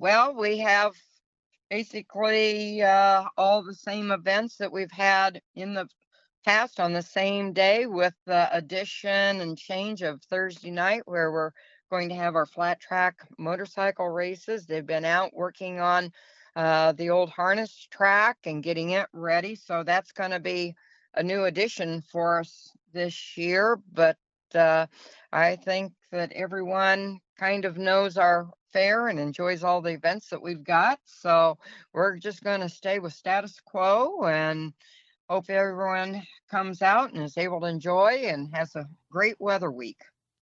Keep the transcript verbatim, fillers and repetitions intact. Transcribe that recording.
Well, we have basically uh, all the same events that we've had in the past on the same day, with the addition and change of Thursday night, where we're going to have our flat track motorcycle races. They've been out working on uh, the old harness track and getting it ready. So that's going to be a new addition for us this year. But uh, I think that everyone kind of knows our fair and enjoys all the events that we've got. So we're just going to stay with status quo and hope everyone comes out and is able to enjoy and has a great weather week.